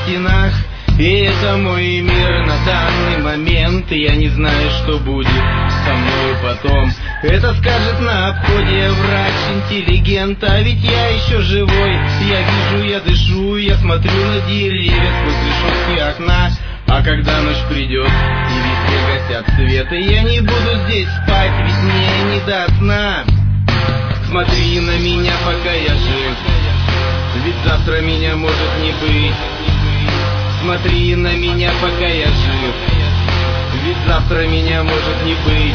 стенах. И это мой мир на данный момент, и я не знаю, что будет со мною потом. Это скажет на обходе врач-интеллигент, а ведь я еще живой. Я вижу, я дышу, я смотрю на деревья сквозь решетки окна. А когда ночь придет и везде гасят светы, я не буду здесь спать, ведь мне не до сна. Смотри на меня, пока я жив, ведь завтра меня может не быть. Смотри на меня, пока я жив, ведь завтра меня может не быть.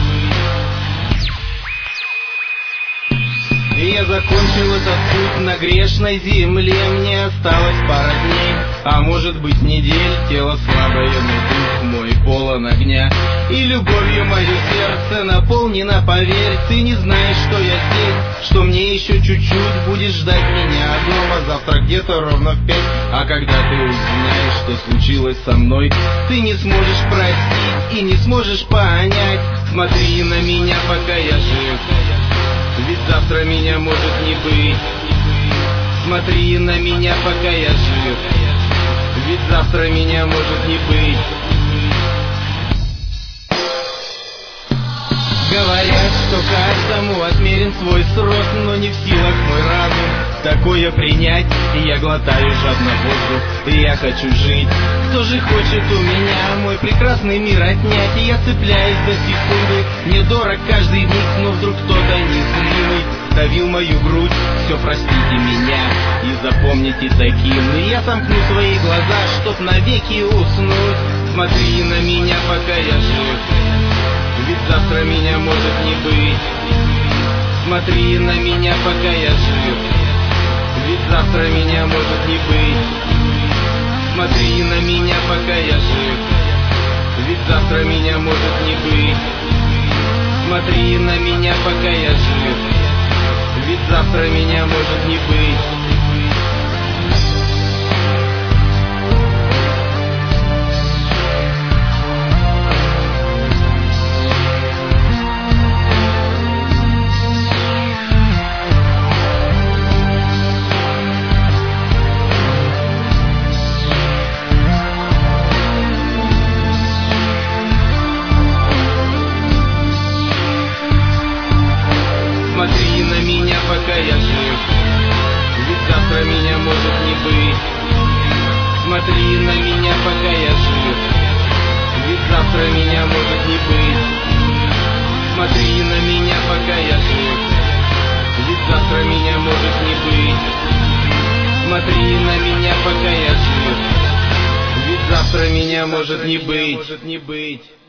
И я закончил этот путь на грешной земле. Мне осталось пара дней, а может быть недель. Тело слабое, но дух мой полон огня, и любовью мое сердце наполнено, поверь. Ты не знаешь, что я здесь, что мне еще чуть-чуть будешь ждать меня дома завтра где-то ровно в 5. А когда ты узнаешь, что случилось со мной, ты не сможешь простить и не сможешь понять. Смотри на меня, пока я жив, ведь завтра меня может не быть. Смотри на меня, пока я жив, ведь завтра меня может не быть. Говорят, что каждому отмерен свой срок, но не в силах мой разум такое принять. И я глотаю жадно воздух, и я хочу жить. Кто же хочет у меня мой прекрасный мир отнять? И я цепляюсь до секунды, мне дорог каждый миг, но вдруг кто-то незримый давил мою грудь. Все, простите меня и запомните таким, и я сомкну свои глаза, чтоб навеки уснуть. Смотри на меня, пока я жив, ведь завтра меня может не быть. Смотри на меня, пока я жив, ведь завтра меня может не быть. Смотри на меня, пока я жив, ведь завтра меня может не быть. Смотри на меня, пока я жив, ведь завтра меня может не быть. Смотри на меня, пока я жив, ведь завтра меня может не быть. Смотри на меня, пока я жив, ведь завтра меня может не быть. Смотри на меня, пока я жив, ведь завтра меня может не быть. Смотри на меня, пока я жив, ведь завтра меня может не быть.